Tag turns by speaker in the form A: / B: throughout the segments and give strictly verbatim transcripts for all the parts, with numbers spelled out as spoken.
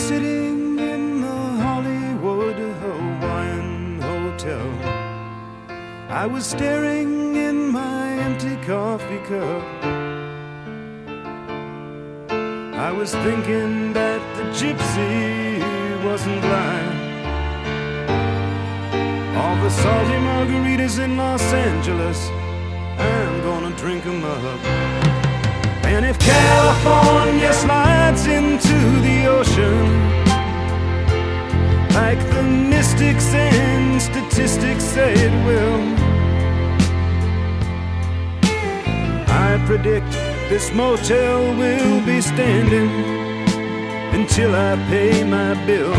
A: sitting in the Hollywood Hawaiian Hotel. I was staring in my empty coffee cup. I was thinking that the gypsy wasn't blind. All the salty margaritas in Los Angeles, I'm gonna drink 'em up. And if California slides into the ocean, like the mystics and statistics say it will, I predict this motel will be standing until I pay my bill.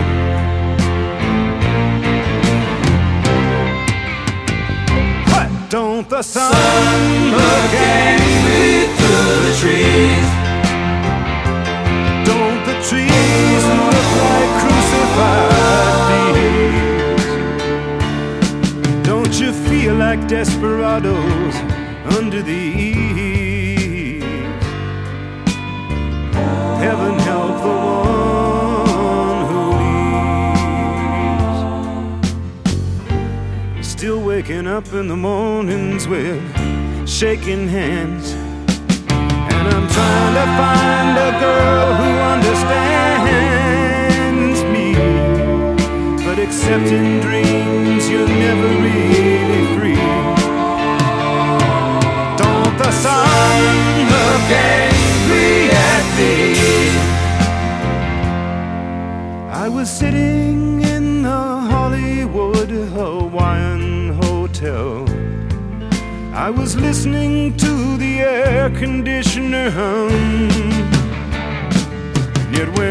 A: What? Don't the sun, sun look at me through the trees? Don't the trees look like crucified thieves? Don't you feel like desperados under the eaves? Heaven help the one who leaves. Still waking up in the mornings with shaking hands, and I'm trying to find a girl who understands me. But except in dreams, you're never really free. Don't the sun look angry at me? I was sitting in the Hollywood Hawaiian Hotel. I was listening to the air conditioner hum. Yet when